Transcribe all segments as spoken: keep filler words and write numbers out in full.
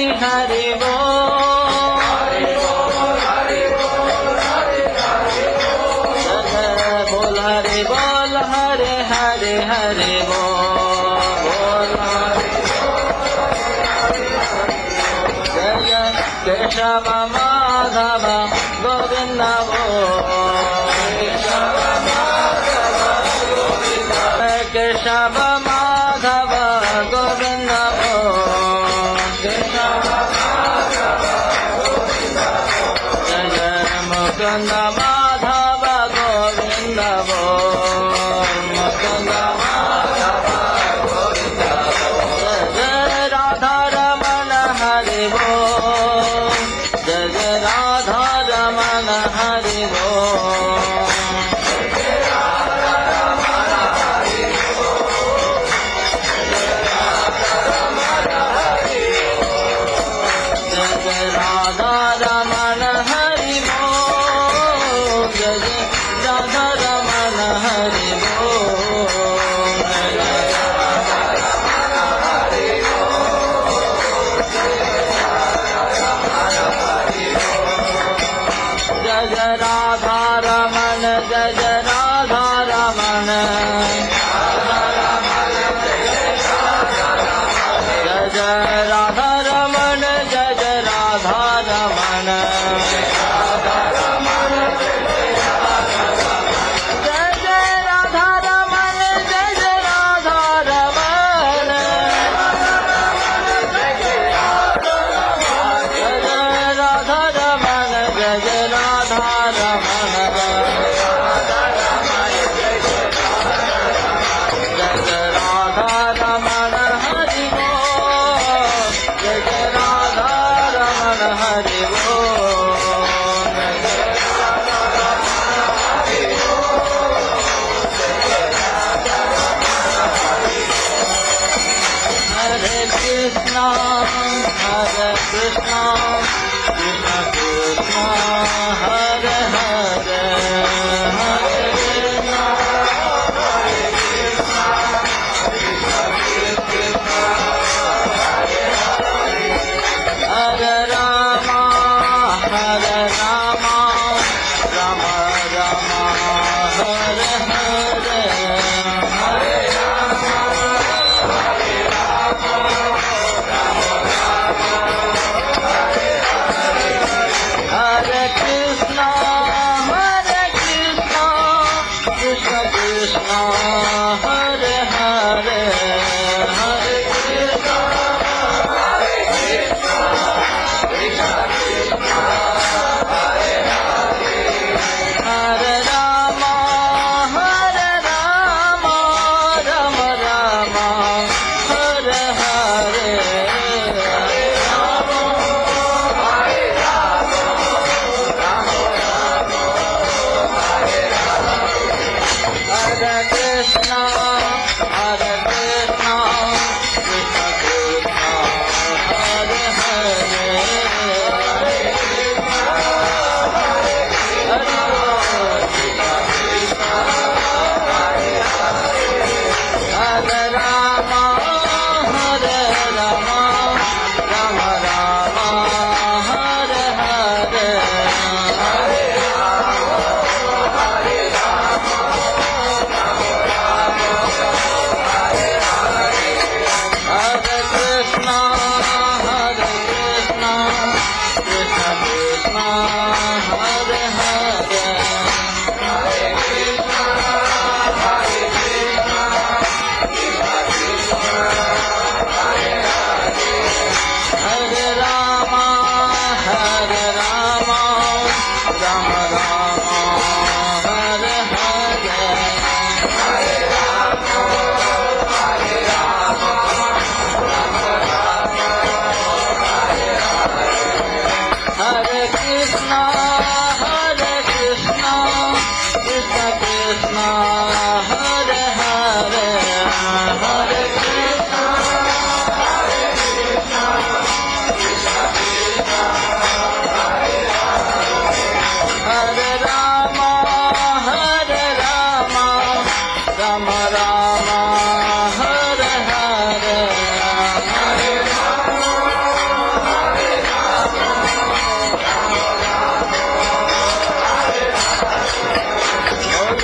हरि बोल बोल हरि बोल हरे हरे हरि बोल जय केशव माधव गोविंद केशव माधव गोविंद जय मुकुंद माधव गोविंद मुकुंद जय राधा रमण हरि बोल जय राधा रमण हरि बोल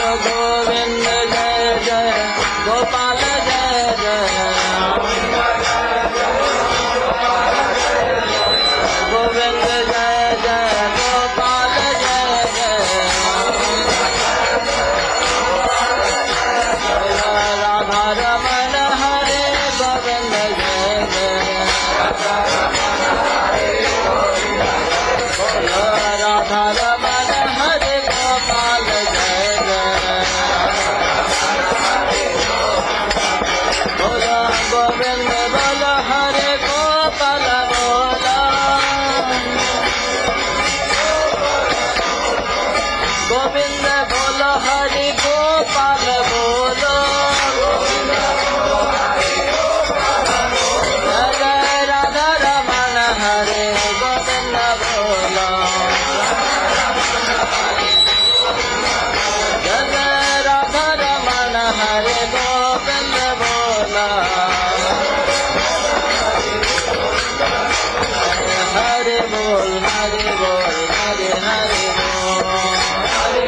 गोविंद जय जय गोपाल जय जय गोविंद जय जय गोपाल जय जय राधा रमण हरे गोविंद जय जय राधा रमण हरे गोपाल जय जय बोला गोविंद बोला हरे गोपाल बोला गोविंद बोलो हरि गोपाल बोलो जय राधा रमण हरे गोविंद बोलो जय राधा रमण हरे गोविंद बोला हरे बोल हरे बोल हरे हरे बोल हरि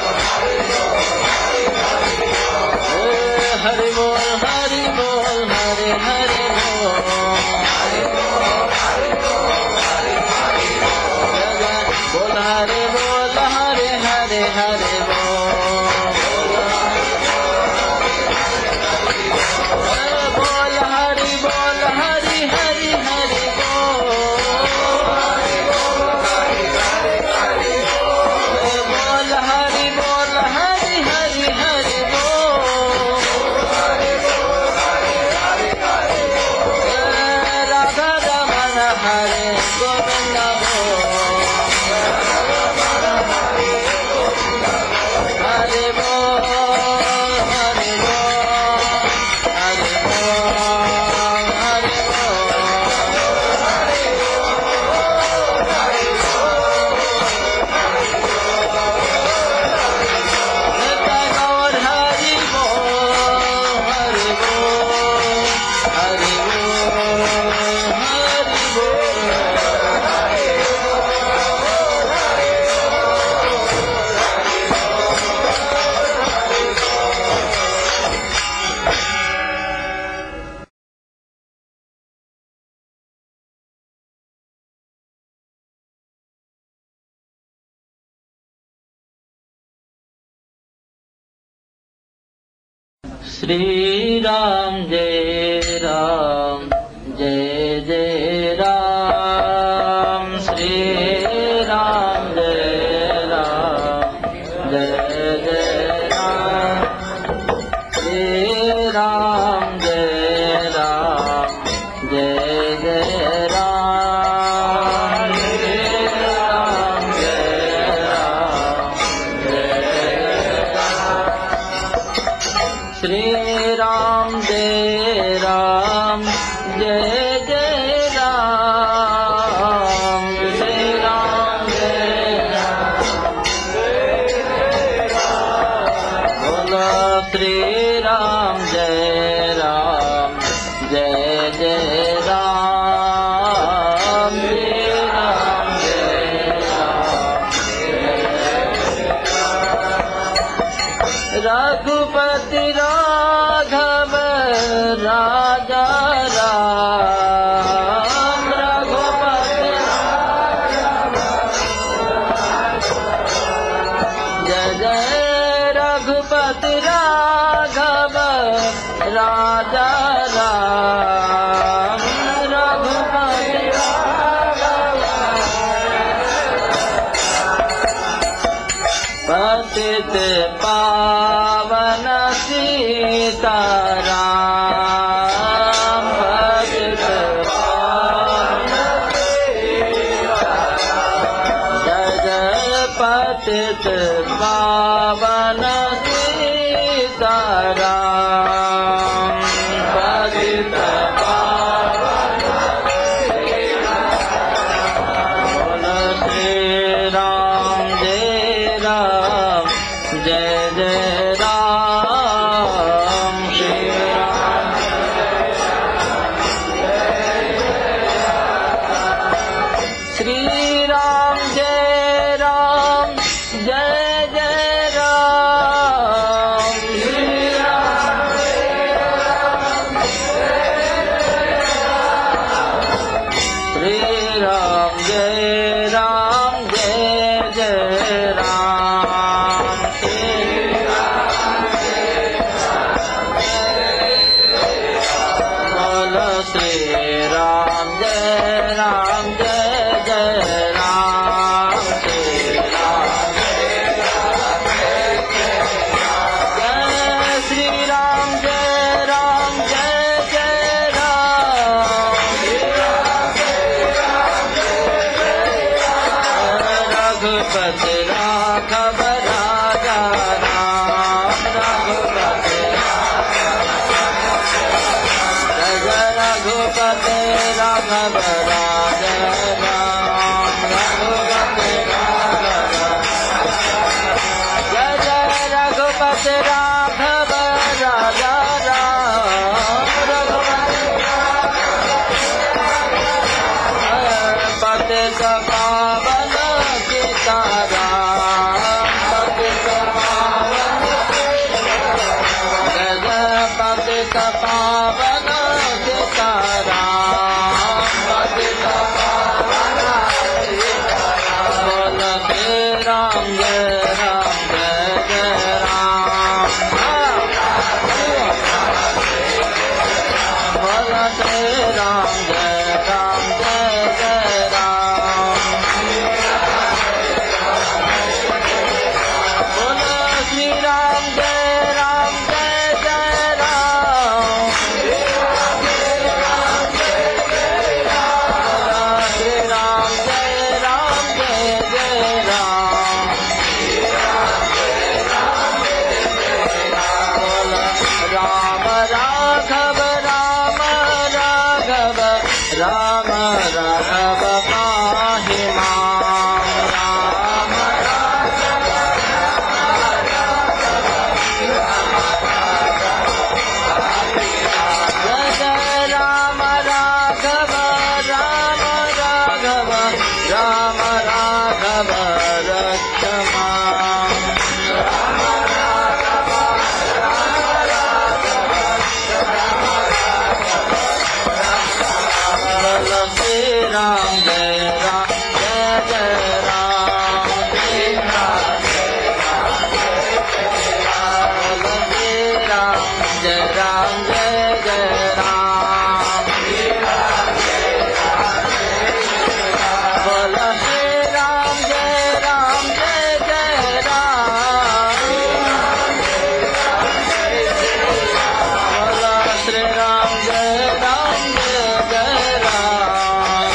बोल हरि बोल हरे हरे बोल बोल हरे बोल हरे हरे हरे बोल बोल हरि बोल हरि हरि हरि बोल बोल हरि बोल हरि हरि हरि बोल राधा रमण हरे गोविंद बोल हरि बोल हरि बोल हरि बोल हरि नित्य गौर हरि बोल हरि बोल हरि बोल हरि श्री राम जय राम जय जय राम श्री राम जय राम जय जय राम श्री राम जय राम जय जय राम श्री राम जय राम जय श्री राम जय राम जय जय राम श्री राम जय राम बोलो श्री राम जय राम जय जय राम श्री राम जय राम रघुपति राघव राजा राम रघुपति जय जय रघुपति राघव राजा राम रघुपति पतित पावन सीताराम पतित पावन जय जय पतित पावन सीताराम पतित पावन बोलो श्री राम जय राम जय जय राम श्री राम श्री राम जय राम जय जय राम राजा राम रघुपति जय जय रघुपति राघव राजा राम रघुपति पतित पावन सीताराम पतित पावन जय जय पतित पावन सीताराम पतित पावन बोल जय राम जय राम जय जय राम बोल जय राम जय राम जय जय राम बोल श्री राम जय राम जय जय राम श्री राम जय राम जय जय राम बोल राम राघव राम राघव राम राघव पाहि मां राम जय जय राम राघव राम राघव राम राघव रक्ष मां बोल श्री राम जय राम जय जय राम श्री राम बोल श्री राम जय राम जय जय राम बोल श्री राम जय राम जय जय राम बोल श्री राम जय राम जय जय राम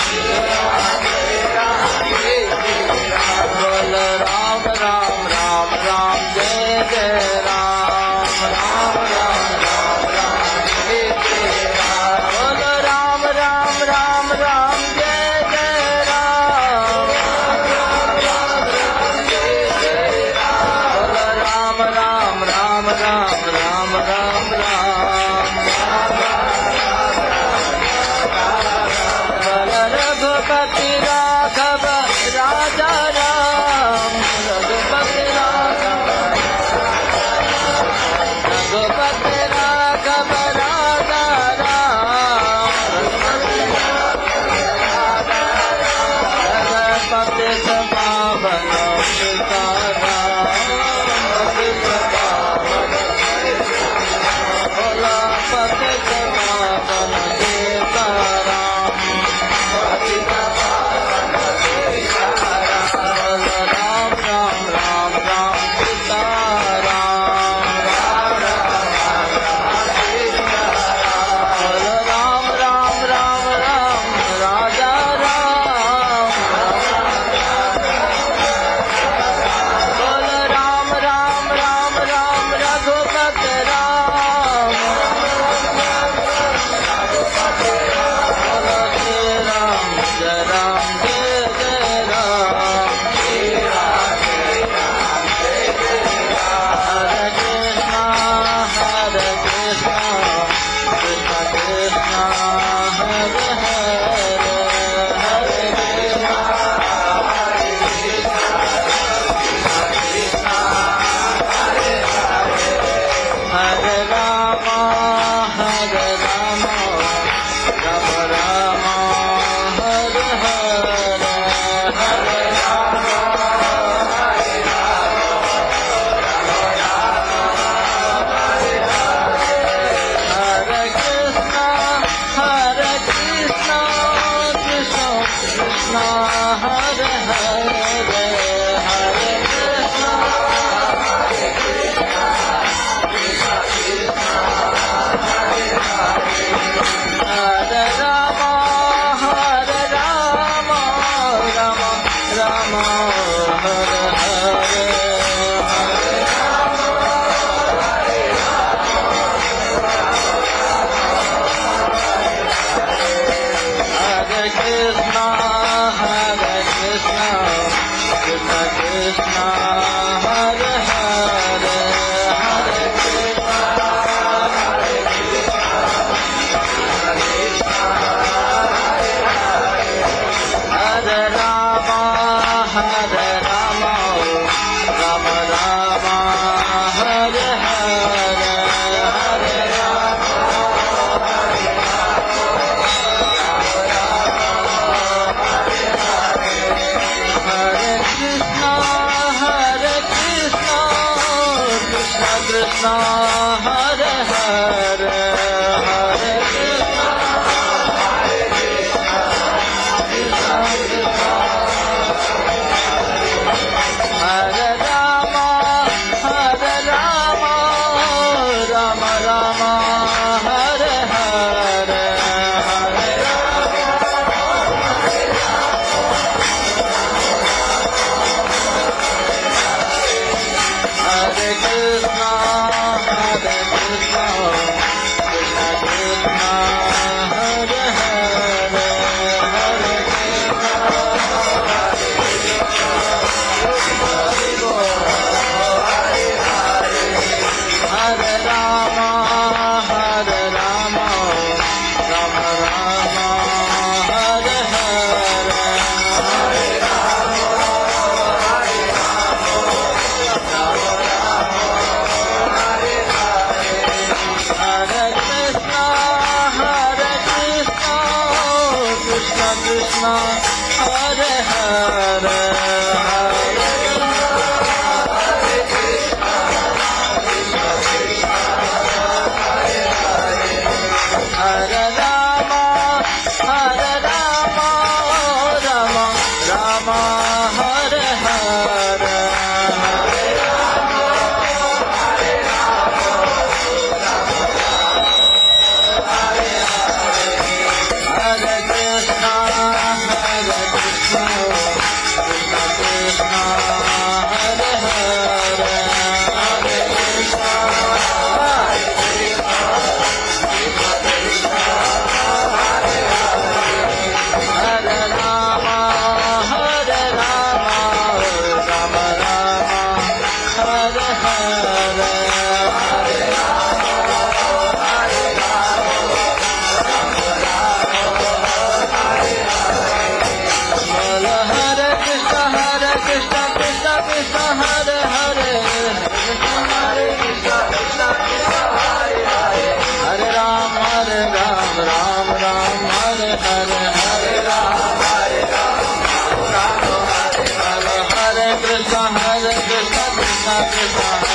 बोल राम राम राम राम जय जय राम राम राम राम राम जय जय राम बोल राम राम राम राम जय जय राम बोल राम राम राम राम राम राम राम बोल रघुपति राघव राजा राम रघुपति राघव रघुपति राघव राजा राम रघुपति पावन सीताराम पतित पावन Krishna, Hare Hare, Hare Krishna, Hare Krishna, Krishna Krishna, Hare Rama, Hare Rama, Rama Rama, Hare Hare, Hare Rama, Hare Krishna, Hare Krishna, Krishna Krishna, Hare Hare, Hare Krishna, Hare Rama, Hare Rama, Rama Rama, Hare Hare, Hare Hare Krishna, Hare Krishna, Krishna Krishna, Hare Hare, Hare Hare Rama, Hare Rama, Rama Rama, Hare Hare, Hare Hare Krishna, Hare Krishna, Krishna Krishna, Hare Hare, Hare Krishna, Hare Rama, Hare Rama, Rama Rama, Hare Hare, Hare Bola Hare Krishna, Hare Krishna, Krishna Krishna, Hare Hare, Hare Krishna, Krishna Krishna, Hare Hare, Hare Ram, Hare Ram, Ram Ram, Hare Hare, Hare Ram, Hare Ram, Ram Ram, Hare Hare, Hare Krishna, Hare Krishna, Krishna Krishna,